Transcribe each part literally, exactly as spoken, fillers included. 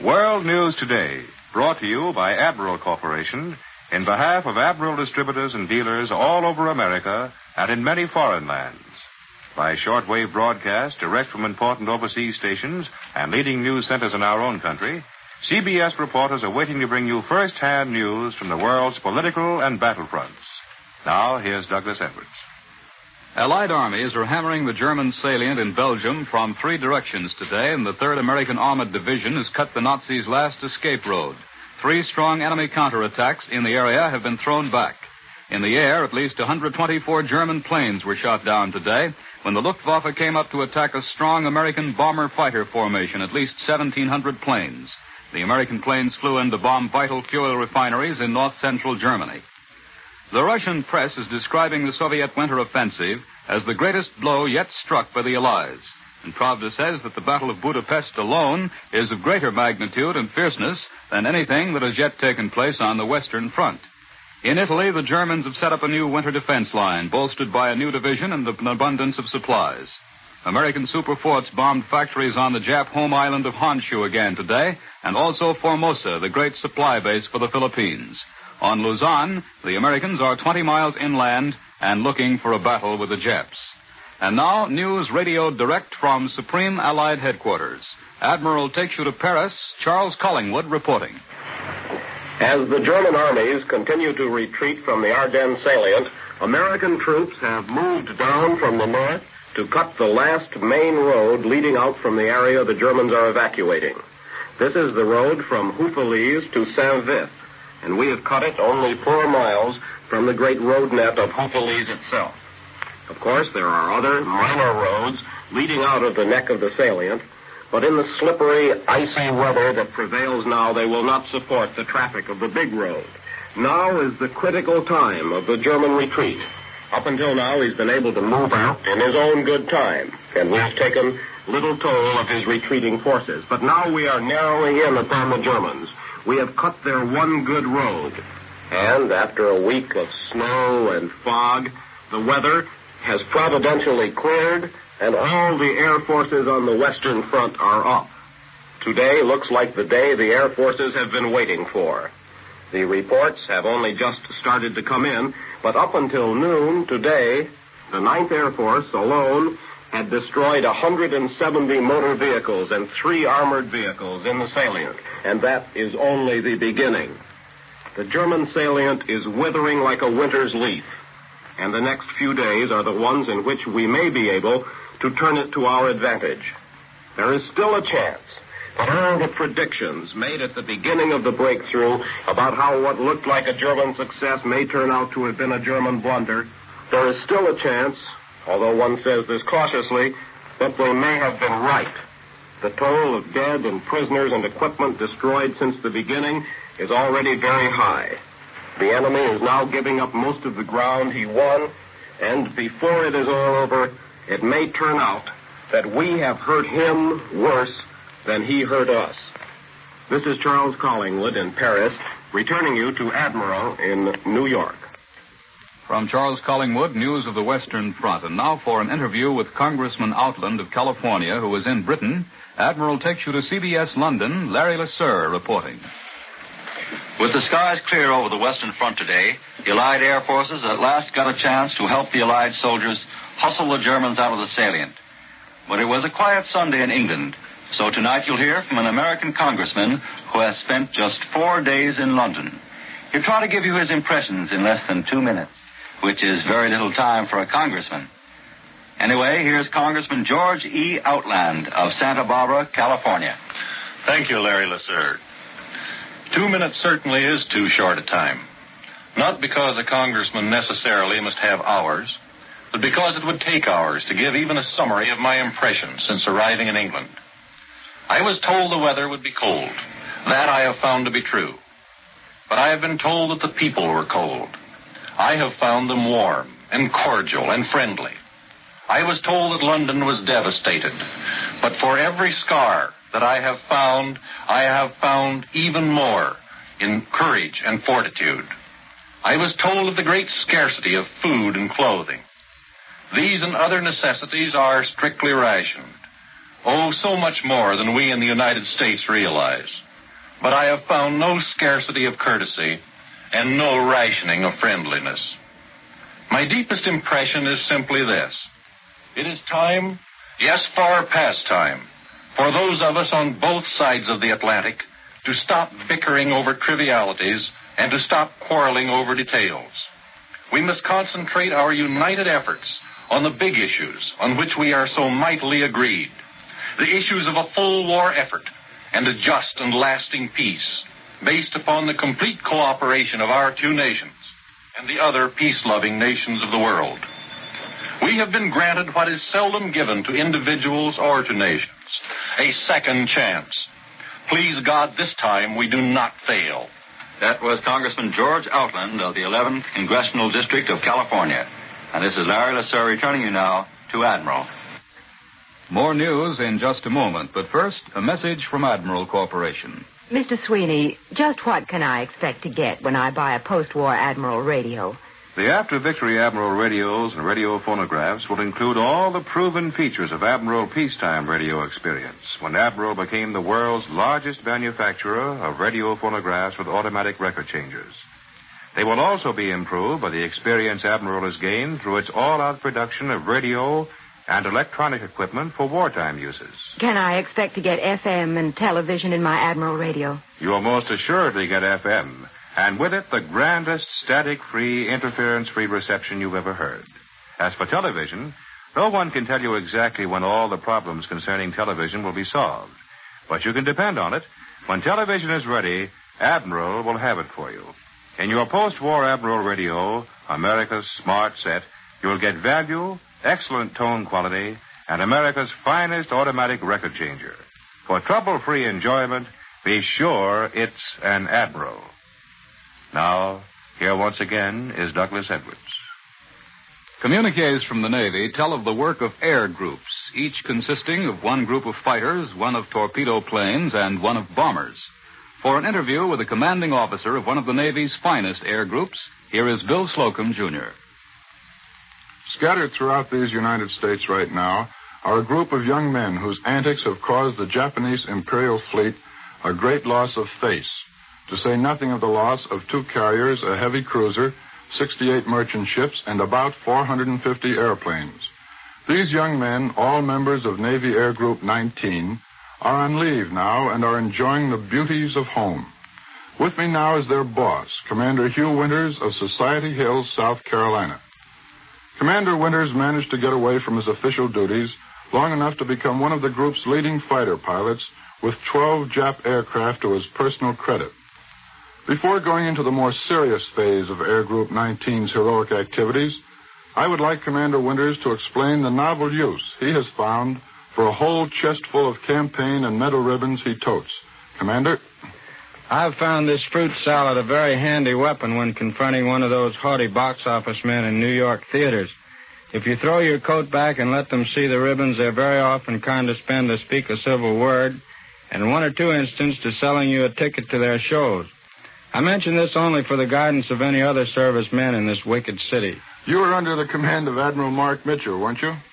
World News Today, brought to you by Admiral Corporation in behalf of Admiral distributors and dealers all over America and in many foreign lands. By shortwave broadcast direct from important overseas stations and leading news centers in our own country, C B S reporters are waiting to bring you first-hand news from the world's political and battlefronts. Now, here's Douglas Edwards. Allied armies are hammering the German salient in Belgium from three directions today, and the third American Armored Division has cut the Nazis' last escape road. Three strong enemy counterattacks in the area have been thrown back. In the air, at least one hundred twenty-four German planes were shot down today when the Luftwaffe came up to attack a strong American bomber fighter formation, at least seventeen hundred planes. The American planes flew in to bomb vital fuel refineries in north-central Germany. The Russian press is describing the Soviet winter offensive as the greatest blow yet struck by the Allies. And Pravda says that the Battle of Budapest alone is of greater magnitude and fierceness than anything that has yet taken place on the Western Front. In Italy, the Germans have set up a new winter defense line, bolstered by a new division and an abundance of supplies. American superforts bombed factories on the Jap home island of Honshu again today, and also Formosa, the great supply base for the Philippines. On Luzon, the Americans are twenty miles inland and looking for a battle with the Japs. And now, news radioed direct from Supreme Allied Headquarters. Admiral takes you to Paris. Charles Collingwood reporting. As the German armies continue to retreat from the Ardennes salient, American troops have moved down from the north to cut the last main road leading out from the area the Germans are evacuating. This is the road from Houffalize to Saint-Vith, and we have cut it only four miles from the great road net of Houffalize itself. Of course, there are other minor roads leading out of the neck of the salient, but in the slippery, icy weather that prevails now, they will not support the traffic of the big road. Now is the critical time of the German retreat. Up until now, he's been able to move out in his own good time, and we've taken little toll of his retreating forces. But now we are narrowing in upon the Germans. We have cut their one good road. And after a week of snow and fog, the weather has providentially cleared, and all the air forces on the Western Front are up. Today looks like the day the air forces have been waiting for. The reports have only just started to come in, but up until noon today, the ninth Air Force alone had destroyed one hundred seventy motor vehicles and three armored vehicles in the salient, and that is only the beginning. The German salient is withering like a winter's leaf, and the next few days are the ones in which we may be able to turn it to our advantage. There is still a chance, but all the predictions made at the beginning of the breakthrough about how what looked like a German success may turn out to have been a German blunder, there is still a chance, although one says this cautiously, that we may have been right. The toll of dead and prisoners and equipment destroyed since the beginning is already very high. The enemy is now giving up most of the ground he won, and before it is all over, it may turn out that we have hurt him worse than he hurt us. This is Charles Collingwood in Paris, returning you to Admiral in New York. From Charles Collingwood, news of the Western Front. And now for an interview with Congressman Outland of California, who is in Britain. Admiral takes you to C B S London. Larry LeSueur reporting. With the skies clear over the Western Front today, the Allied Air Forces at last got a chance to help the Allied soldiers hustle the Germans out of the salient. But it was a quiet Sunday in England, so tonight you'll hear from an American congressman who has spent just four days in London. He'll try to give you his impressions in less than two minutes, which is very little time for a congressman. Anyway, here's Congressman George E. Outland of Santa Barbara, California. Thank you, Larry LeSueur. Two minutes certainly is too short a time. Not because a congressman necessarily must have hours, but because it would take hours to give even a summary of my impressions since arriving in England. I was told the weather would be cold. That I have found to be true. But I have been told that the people were cold. I have found them warm and cordial and friendly. I was told that London was devastated. But for every scar that I have found, I have found even more in courage and fortitude. I was told of the great scarcity of food and clothing. These and other necessities are strictly rationed. Oh, so much more than we in the United States realize. but I have found no scarcity of courtesy and no rationing of friendliness. My deepest impression is simply this. It is time, yes, far past time, for those of us on both sides of the Atlantic to stop bickering over trivialities and to stop quarreling over details. We must concentrate our united efforts on the big issues on which we are so mightily agreed, the issues of a full war effort and a just and lasting peace based upon the complete cooperation of our two nations and the other peace-loving nations of the world. We have been granted what is seldom given to individuals or to nations, a second chance. Please God, this time we do not fail. That was Congressman George Outland of the eleventh Congressional District of California. And this is Larry LeSueur returning you now to Admiral. More news in just a moment, but first, a message from Admiral Corporation. Mister Sweeney, just what can I expect to get when I buy a post-war Admiral radio? The after-victory Admiral radios and radio phonographs will include all the proven features of Admiral peacetime radio experience, when Admiral became the world's largest manufacturer of radio phonographs with automatic record changers. They will also be improved by the experience Admiral has gained through its all-out production of radio and electronic equipment for wartime uses. Can I expect to get F M and television in my Admiral radio? You will most assuredly get F M, and with it the grandest static-free, interference-free reception you've ever heard. As for television, no one can tell you exactly when all the problems concerning television will be solved. But you can depend on it. When television is ready, Admiral will have it for you. In your post-war Admiral radio, America's smart set, you'll get value, excellent tone quality, and America's finest automatic record changer. For trouble-free enjoyment, be sure it's an Admiral. Now, here once again is Douglas Edwards. Communiques from the Navy tell of the work of air groups, each consisting of one group of fighters, one of torpedo planes, and one of bombers. For an interview with the commanding officer of one of the Navy's finest air groups, here is Bill Slocum, Junior Scattered throughout these United States right now are a group of young men whose antics have caused the Japanese Imperial Fleet a great loss of face, to say nothing of the loss of two carriers, a heavy cruiser, sixty-eight merchant ships, and about four hundred fifty airplanes. These young men, all members of Navy Air Group nineteen, are on leave now and are enjoying the beauties of home. With me now is their boss, Commander Hugh Winters of Society Hills, South Carolina. Commander Winters managed to get away from his official duties long enough to become one of the group's leading fighter pilots with twelve Jap aircraft to his personal credit. Before going into the more serious phase of Air Group nineteen's heroic activities, I would like Commander Winters to explain the novel use he has found for a whole chest full of campaign and medal ribbons he totes. Commander? I've found this fruit salad a very handy weapon when confronting one of those haughty box office men in New York theaters. If you throw your coat back and let them see the ribbons, they're very often kind to spend to speak a civil word, and in one or two instances to selling you a ticket to their shows. I mention this only for the guidance of any other servicemen in this wicked city. You were under the command of Admiral Mark Mitchell, weren't you?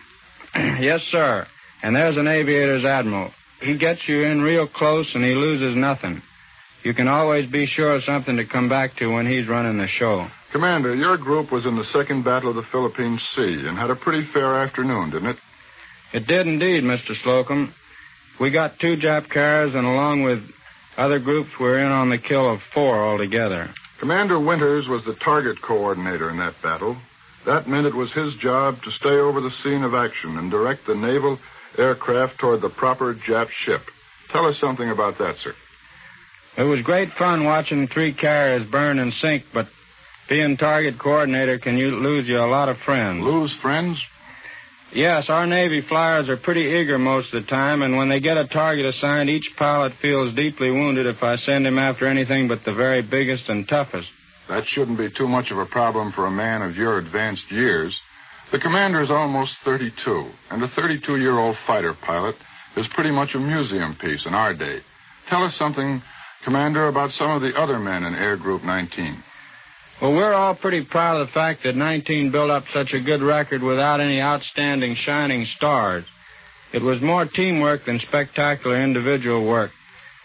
Yes, sir. And there's an aviator's admiral. He gets you in real close and he loses nothing. You can always be sure of something to come back to when he's running the show. Commander, your group was in the second battle of the Philippine Sea and had a pretty fair afternoon, didn't it? It did indeed, Mister Slocum. We got two Jap carriers, and along with other groups, we're in on the kill of four altogether. Commander Winters was the target coordinator in that battle. That meant it was his job to stay over the scene of action and direct the naval aircraft toward the proper Jap ship. Tell us something about that, sir. It was great fun watching three carriers burn and sink, but being target coordinator can you lose you a lot of friends. Lose friends? Yes, our Navy flyers are pretty eager most of the time, and when they get a target assigned, each pilot feels deeply wounded if I send him after anything but the very biggest and toughest. That shouldn't be too much of a problem for a man of your advanced years. The commander is almost thirty-two, and a thirty-two-year-old fighter pilot is pretty much a museum piece in our day. Tell us something, Commander, about some of the other men in Air Group nineteen. Well, we're all pretty proud of the fact that nineteen built up such a good record without any outstanding shining stars. It was more teamwork than spectacular individual work.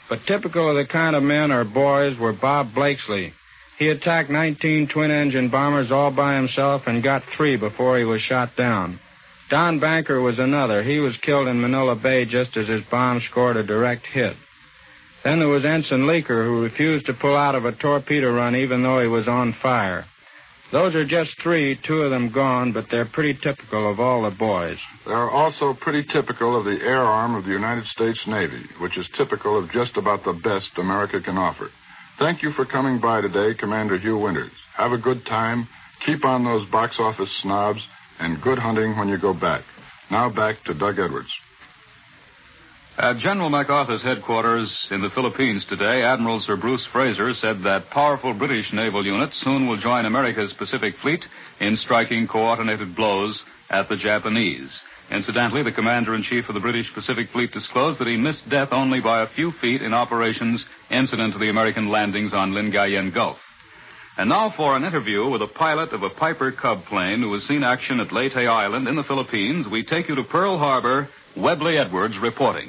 But typical of the kind of men or boys were Bob Blakesley. He attacked nineteen twin-engine bombers all by himself and got three before he was shot down. Don Banker was another. He was killed in Manila Bay just as his bomb scored a direct hit. Then there was Ensign Leaker, who refused to pull out of a torpedo run even though he was on fire. Those are just three, two of them gone, but they're pretty typical of all the boys. They are also pretty typical of the air arm of the United States Navy, which is typical of just about the best America can offer. Thank you for coming by today, Commander Hugh Winters. Have a good time, keep on those box office snobs, and good hunting when you go back. Now back to Doug Edwards. At General MacArthur's headquarters in the Philippines today, Admiral Sir Bruce Fraser said that powerful British naval units soon will join America's Pacific Fleet in striking coordinated blows at the Japanese. Incidentally, the Commander-in-Chief of the British Pacific Fleet disclosed that he missed death only by a few feet in operations incident to the American landings on Lingayen Gulf. And now for an interview with a pilot of a Piper Cub plane who has seen action at Leyte Island in the Philippines. We take you to Pearl Harbor. Webley Edwards reporting.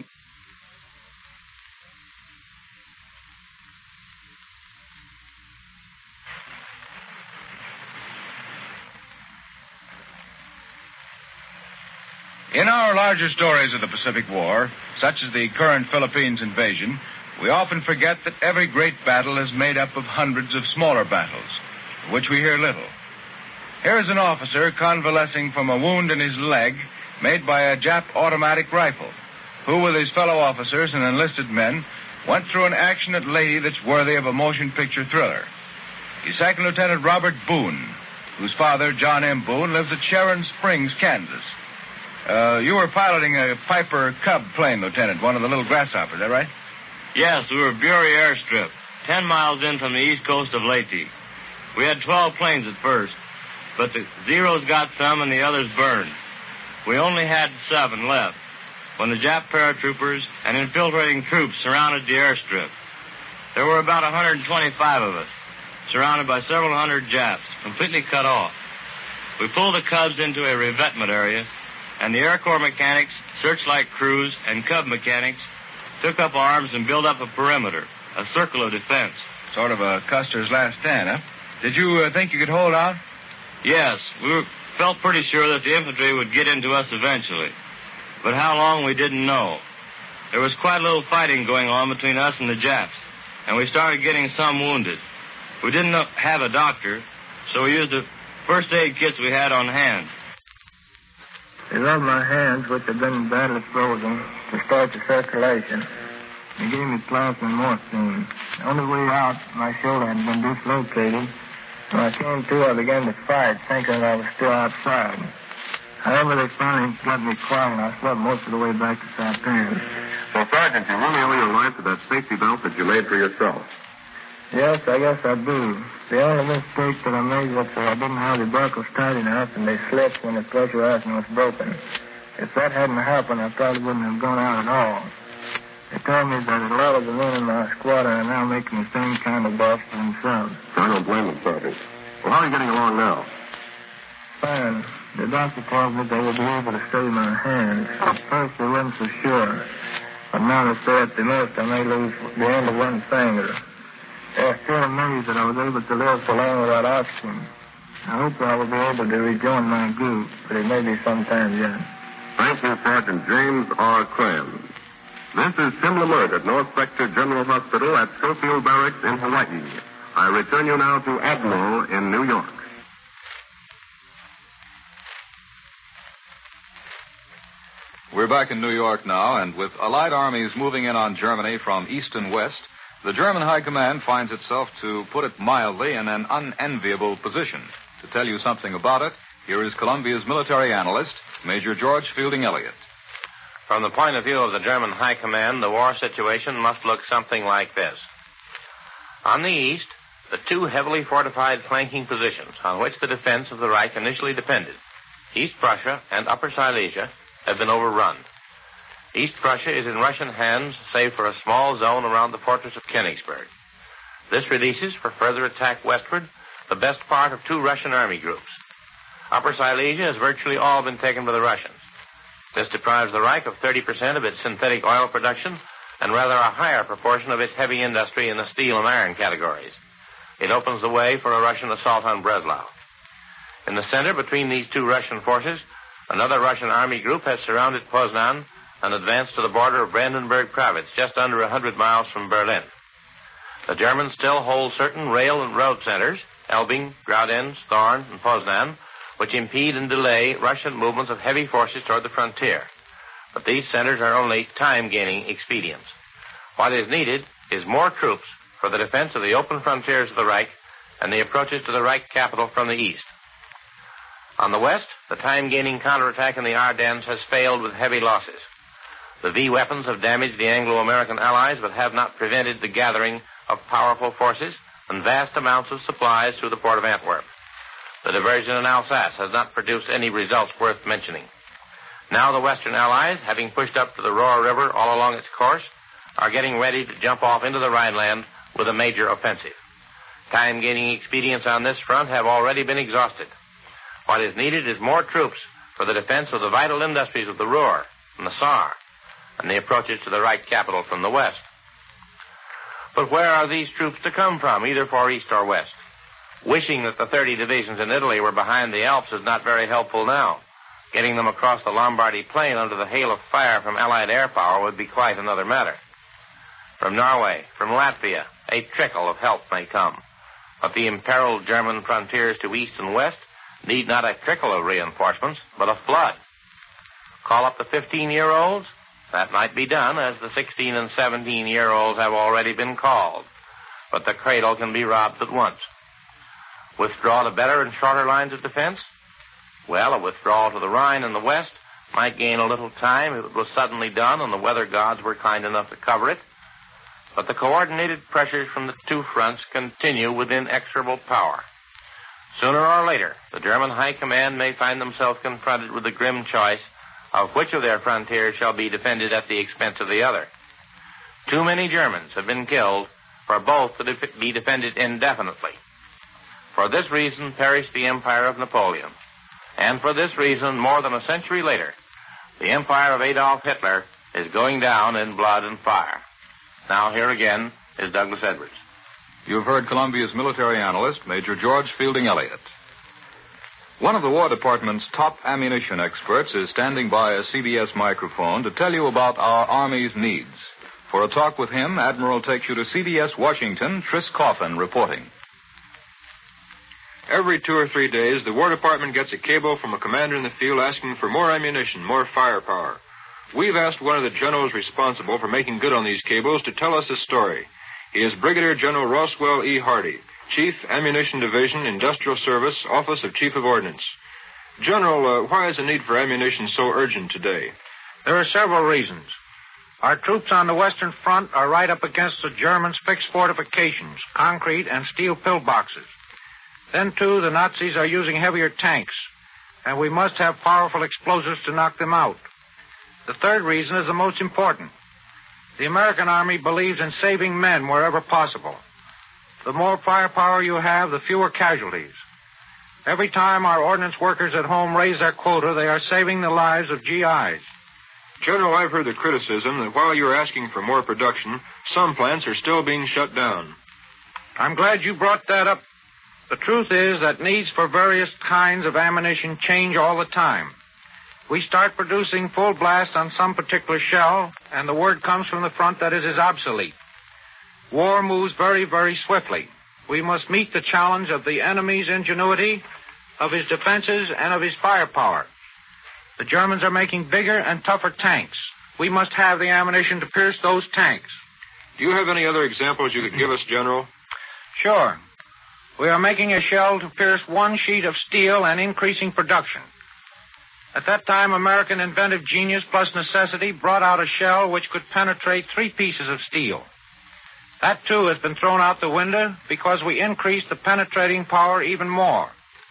In our larger stories of the Pacific War, such as the current Philippines invasion, we often forget that every great battle is made up of hundreds of smaller battles, of which we hear little. Here is an officer convalescing from a wound in his leg made by a Jap automatic rifle, who, with his fellow officers and enlisted men, went through an action at Leyte that's worthy of a motion picture thriller. He's Second Lieutenant Robert Boone, whose father, John M. Boone, lives at Sharon Springs, Kansas. Uh, you were piloting a Piper Cub plane, Lieutenant, one of the little grasshoppers, is that right? Yes, we were Bury Airstrip, ten miles in from the east coast of Leyte. We had twelve planes at first, but the Zeros got some and the others burned. We only had seven left when the Jap paratroopers and infiltrating troops surrounded the airstrip. There were about one hundred twenty-five of us, surrounded by several hundred Japs, completely cut off. We pulled the Cubs into a revetment area, and the Air Corps mechanics, searchlight crews, and Cub mechanics took up arms and built up a perimeter, a circle of defense. Sort of a Custer's last stand, huh? Did you uh, think you could hold out? Yes, we were, felt pretty sure that the infantry would get into us eventually. But how long, we didn't know. There was quite a little fighting going on between us and the Japs, and we started getting some wounded. We didn't know, have a doctor, so we used the first aid kits we had on hand. They rubbed my hands, which had been badly frozen, to start the circulation. They gave me plasma and morphine. The only way out, my shoulder had been dislocated. When I came to, I began to fight, thinking I was still outside. However, they finally got me quiet, and I slept most of the way back to Saipan. So, Sergeant, you really owe your life to that safety belt that you made for yourself. Yes, I guess I do. The only mistake that I made was that I didn't have the buckles tight enough, and they slipped when the pressurizing was broken. If that hadn't happened, I probably wouldn't have gone out at all. They told me that a lot of the men in my squad are now making the same kind of boss for themselves. I don't blame them, Sergeant. Well, how are you getting along now? Fine. The doctor told me they would be able to save my hands. At first, they weren't so sure. But now they say at the most I may lose the end of one finger. They're still amazed that I was able to live so long without oxygen. I hope I will be able to rejoin my group, but it may be sometime yet. Thank you, Sergeant James R. Cram. This is Tim Lamert at North Sector General Hospital at Schofield Barracks in Hawaii. I return you now to Admiral in New York. We're back in New York now, and with Allied armies moving in on Germany from east and west, the German High Command finds itself, to put it mildly, in an unenviable position. To tell you something about it, here is Columbia's military analyst, Major George Fielding Elliott. From the point of view of the German High Command, the war situation must look something like this. On the east, the two heavily fortified flanking positions on which the defense of the Reich initially depended, East Prussia and Upper Silesia, have been overrun. East Prussia is in Russian hands, save for a small zone around the fortress of Königsberg. This releases, for further attack westward, the best part of two Russian army groups. Upper Silesia has virtually all been taken by the Russians. This deprives the Reich of thirty percent of its synthetic oil production, and rather a higher proportion of its heavy industry in the steel and iron categories. It opens the way for a Russian assault on Breslau. In the center, between these two Russian forces, another Russian army group has surrounded Poznan and advanced to the border of Brandenburg Province, just under a hundred miles from Berlin. The Germans still hold certain rail and road centers, Elbing, Graudenz, Thorn, and Poznan, which impede and delay Russian movements of heavy forces toward the frontier. But these centers are only time-gaining expedients. What is needed is more troops for the defense of the open frontiers of the Reich and the approaches to the Reich capital from the east. On the west, the time-gaining counterattack in the Ardennes has failed with heavy losses. The V weapons have damaged the Anglo-American allies, but have not prevented the gathering of powerful forces and vast amounts of supplies through the port of Antwerp. The diversion in Alsace has not produced any results worth mentioning. Now the Western Allies, having pushed up to the Rohr River all along its course, are getting ready to jump off into the Rhineland with a major offensive. Time-gaining expedients on this front have already been exhausted. What is needed is more troops for the defense of the vital industries of the Ruhr and the Saar, and the approaches to the Reich capital from the west. But where are these troops to come from, either for east or west? Wishing that the thirty divisions in Italy were behind the Alps is not very helpful now. Getting them across the Lombardy plain under the hail of fire from Allied air power would be quite another matter. From Norway, from Latvia, a trickle of help may come. But the imperiled German frontiers to east and west need not a trickle of reinforcements, but a flood. Call up the fifteen-year-olds? That might be done, as the sixteen and seventeen-year-olds have already been called. But the cradle can be robbed at once. Withdraw to better and shorter lines of defense? Well, a withdrawal to the Rhine in the west might gain a little time if it was suddenly done and the weather gods were kind enough to cover it. But the coordinated pressures from the two fronts continue with inexorable power. Sooner or later, the German High Command may find themselves confronted with the grim choice of which of their frontiers shall be defended at the expense of the other. Too many Germans have been killed for both to def- be defended indefinitely. For this reason perished the empire of Napoleon. And for this reason, more than a century later, the empire of Adolf Hitler is going down in blood and fire. Now, here again is Douglas Edwards. You've heard Columbia's military analyst, Major George Fielding Elliott. One of the War Department's top ammunition experts is standing by a C B S microphone to tell you about our Army's needs. For a talk with him, Admiral takes you to C B S Washington, Tris Coffin reporting. Every two or three days, the War Department gets a cable from a commander in the field asking for more ammunition, more firepower. We've asked one of the generals responsible for making good on these cables to tell us his story. He is Brigadier General Roswell E. Hardy, Chief, Ammunition Division, Industrial Service, Office of Chief of Ordnance. General, uh, why is the need for ammunition so urgent today? There are several reasons. Our troops on the Western Front are right up against the Germans' fixed fortifications, concrete and steel pillboxes. Then, too, the Nazis are using heavier tanks, and we must have powerful explosives to knock them out. The third reason is the most important. The American Army believes in saving men wherever possible. The more firepower you have, the fewer casualties. Every time our ordnance workers at home raise their quota, they are saving the lives of G Is. General, I've heard the criticism that while you're asking for more production, some plants are still being shut down. I'm glad you brought that up. The truth is that needs for various kinds of ammunition change all the time. We start producing full blast on some particular shell, and the word comes from the front that it is obsolete. War moves very, very swiftly. We must meet the challenge of the enemy's ingenuity, of his defenses, and of his firepower. The Germans are making bigger and tougher tanks. We must have the ammunition to pierce those tanks. Do you have any other examples you could give us, General? Sure. We are making a shell to pierce one sheet of steel and increasing production. At that time, American inventive genius plus necessity brought out a shell which could penetrate three pieces of steel. That, too, has been thrown out the window because we increased the penetrating power even more.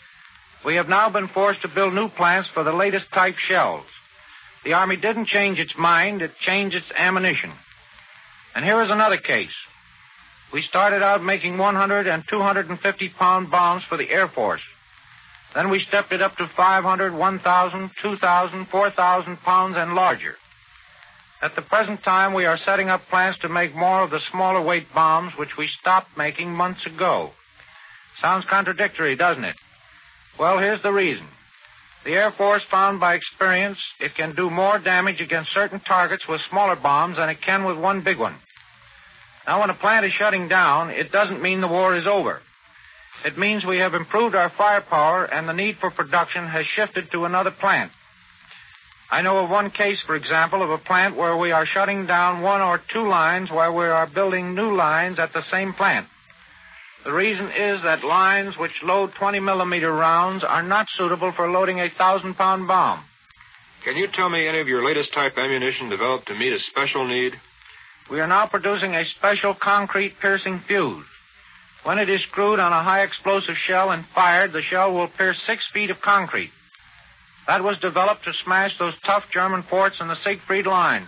We have now been forced to build new plants for the latest type shells. The Army didn't change its mind, it changed its ammunition. And here is another case. We started out making one hundred and two hundred fifty pound bombs for the Air Force. Then we stepped it up to five hundred, one thousand, two thousand, four thousand pounds and larger. At the present time, we are setting up plans to make more of the smaller weight bombs, which we stopped making months ago. Sounds contradictory, doesn't it? Well, here's the reason. The Air Force found by experience it can do more damage against certain targets with smaller bombs than it can with one big one. Now, when a plant is shutting down, it doesn't mean the war is over. It means we have improved our firepower and the need for production has shifted to another plant. I know of one case, for example, of a plant where we are shutting down one or two lines while we are building new lines at the same plant. The reason is that lines which load twenty millimeter rounds are not suitable for loading a thousand-pound bomb. Can you tell me any of your latest type ammunition developed to meet a special need? We are now producing a special concrete piercing fuse. When it is screwed on a high-explosive shell and fired, the shell will pierce six feet of concrete. That was developed to smash those tough German forts in the Siegfried Line.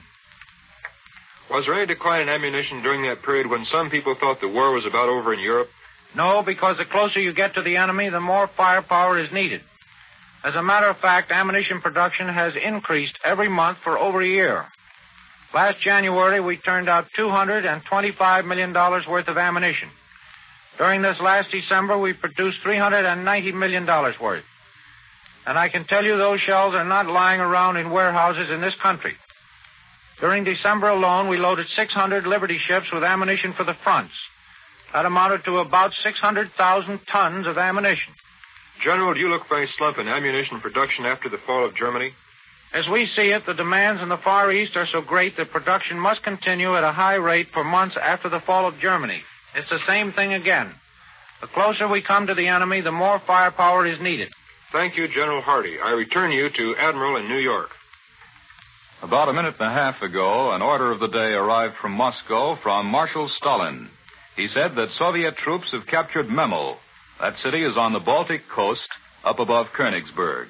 Was there any decline in ammunition during that period when some people thought the war was about over in Europe? No, because the closer you get to the enemy, the more firepower is needed. As a matter of fact, ammunition production has increased every month for over a year. Last January, we turned out two hundred twenty-five million dollars worth of ammunition. During this last December, we produced three hundred ninety million dollars worth. And I can tell you those shells are not lying around in warehouses in this country. During December alone, we loaded six hundred Liberty ships with ammunition for the fronts. That amounted to about six hundred thousand tons of ammunition. General, do you look for any slump in ammunition production after the fall of Germany? As we see it, the demands in the Far East are so great that production must continue at a high rate for months after the fall of Germany. It's the same thing again. The closer we come to the enemy, the more firepower is needed. Thank you, General Hardy. I return you to Admiral in New York. About a minute and a half ago, an order of the day arrived from Moscow from Marshal Stalin. He said that Soviet troops have captured Memel. That city is on the Baltic coast, up above Königsberg.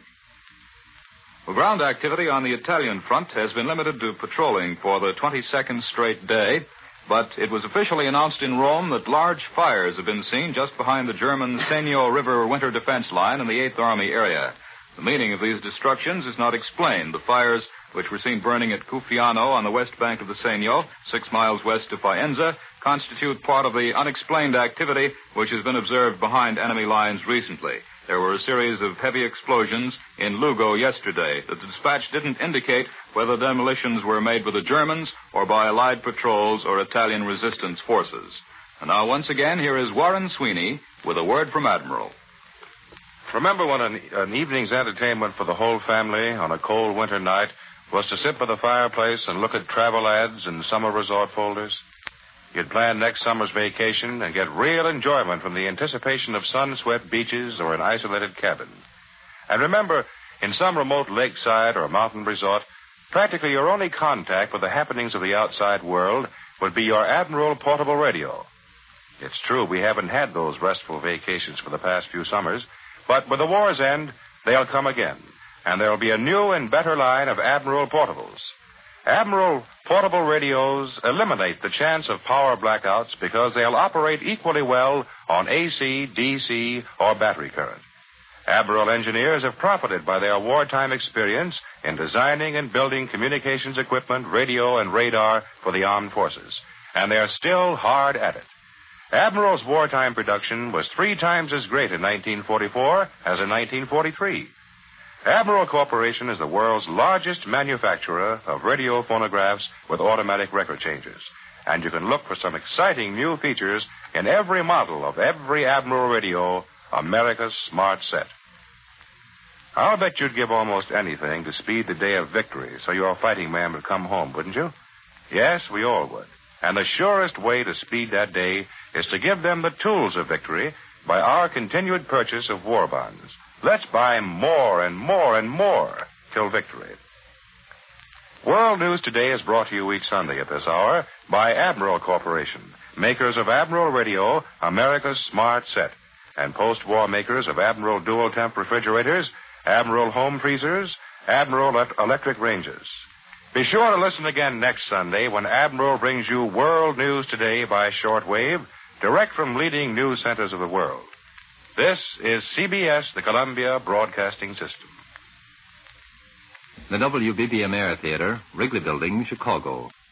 Well, ground activity on the Italian front has been limited to patrolling for the twenty-second straight day, but it was officially announced in Rome that large fires have been seen just behind the German Senio River winter defense line in the eighth Army area. The meaning of these destructions is not explained. The fires, which were seen burning at Cuffiano on the west bank of the Senio, six miles west of Faenza, constitute part of the unexplained activity which has been observed behind enemy lines recently. There were a series of heavy explosions in Lugo yesterday. The dispatch didn't indicate whether demolitions were made by the Germans or by Allied patrols or Italian resistance forces. And now, once again, here is Warren Sweeney with a word from Admiral. Remember when an, an evening's entertainment for the whole family on a cold winter night was to sit by the fireplace and look at travel ads and summer resort folders? You'd plan next summer's vacation and get real enjoyment from the anticipation of sun-swept beaches or an isolated cabin. And remember, in some remote lakeside or mountain resort, practically your only contact with the happenings of the outside world would be your Admiral portable radio. It's true we haven't had those restful vacations for the past few summers, but with the war's end, they'll come again, and there'll be a new and better line of Admiral portables. Admiral portable radios eliminate the chance of power blackouts because they'll operate equally well on A C, D C, or battery current. Admiral engineers have profited by their wartime experience in designing and building communications equipment, radio, and radar for the armed forces, and they're still hard at it. Admiral's wartime production was three times as great in nineteen forty-four as in nineteen forty-three. Admiral Corporation is the world's largest manufacturer of radio phonographs with automatic record changers. And you can look for some exciting new features in every model of every Admiral radio, America's Smart Set. I'll bet you'd give almost anything to speed the day of victory so your fighting man would come home, wouldn't you? Yes, we all would. And the surest way to speed that day is to give them the tools of victory by our continued purchase of war bonds. Let's buy more and more and more till victory. World News Today is brought to you each Sunday at this hour by Admiral Corporation, makers of Admiral Radio, America's Smart Set, and post-war makers of Admiral Dual Temp refrigerators, Admiral Home Freezers, Admiral Electric Ranges. Be sure to listen again next Sunday when Admiral brings you World News Today by shortwave, direct from leading news centers of the world. This is C B S, the Columbia Broadcasting System. The W B B M Air Theater, Wrigley Building, Chicago.